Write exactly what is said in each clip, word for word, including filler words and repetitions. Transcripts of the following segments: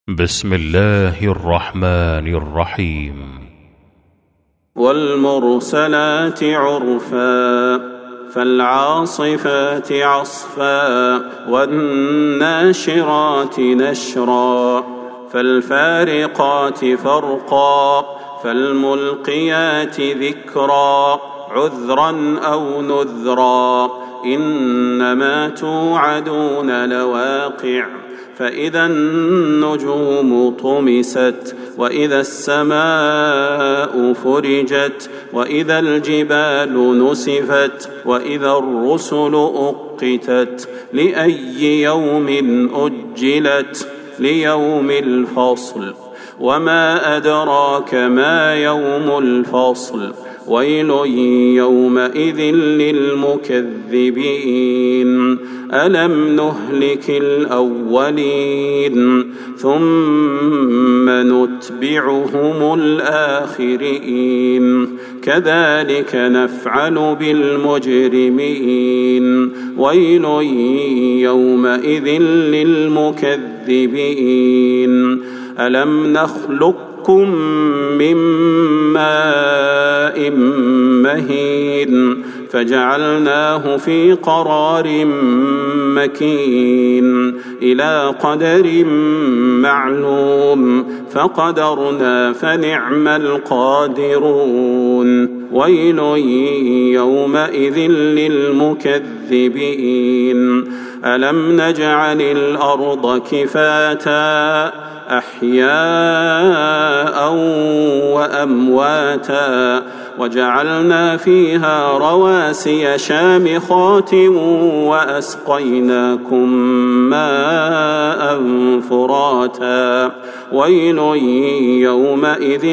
بسم الله الرحمن الرحيم. والمرسلات عرفا فالعاصفات عصفا والناشرات نشرا فالفارقات فرقا فالملقيات ذكرا عذرا أو نذرا إنما توعدون لواقع فإذا النجوم طمست وإذا السماء فرجت وإذا الجبال نسفت وإذا الرسل أقتت لأي يوم أجلت ليوم الفصل وما أدراك ما يوم الفصل ويل يومئذ للمكذبين ألم نهلك الأولين ثم نتبعهم الآخرين كذلك نفعل بالمجرمين ويل يومئذ للمكذبين ألم نخلقكم من ماء مهين فجعلناه في قرار مكين إلى قدر معلوم فقدرنا فنعم القادرون ويل يومئذ للمكذبين ألم نجعل الأرض كفاتا أحياء وأمواتا وجعلنا فيها رواسي شامخات وأسقيناكم ماء فراتا ويل يومئذ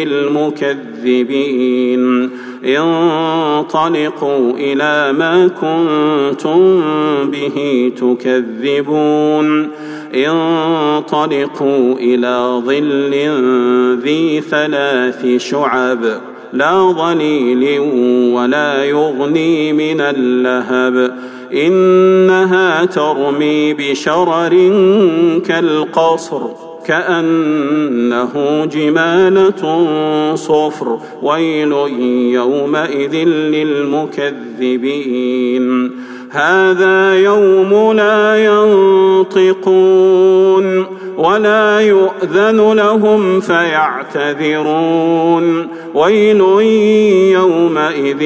للمكذبين انطلقوا إلى ما كنتم به تكذبون انطلقوا إلى ظل ذي ثلاث شعب لا ظليل ولا يغني من اللهب إنها ترمي بشرر كالقصر كأنه جمالة صفر ويل يومئذ للمكذبين هذا يوم لا ينطقون ولا يؤذن لهم فيعتذرون ويل يومئذ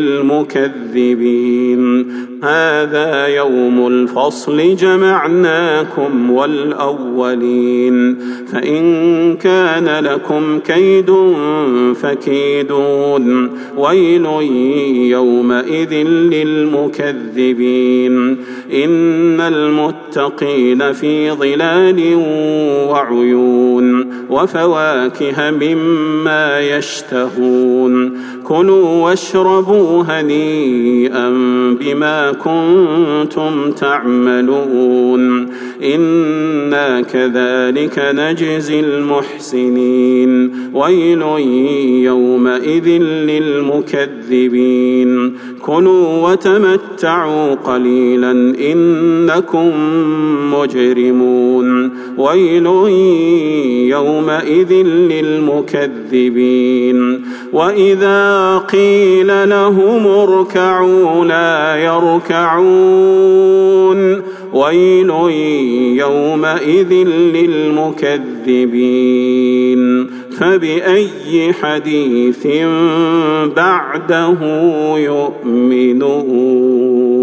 للمكذبين هذا يوم الفصل جمعناكم والأولين فإن كان لكم كيد فكيدون ويل يومئذ للمكذبين إن المتقين في ظلال وعيون وفواكه مما يشتهون كلوا واشربوا هنيئا بما كنتم تعملون إنا كذلك نجزي المحسنين ويل يومئذ للمكذبين كلوا وتمتعوا قليلا إنكم مجرمون ويل يومئذ للمكذبين وإذا قيل لهم اركعوا لا يركعون ويل يومئذ للمكذبين فبأي حديث بعده يؤمنون.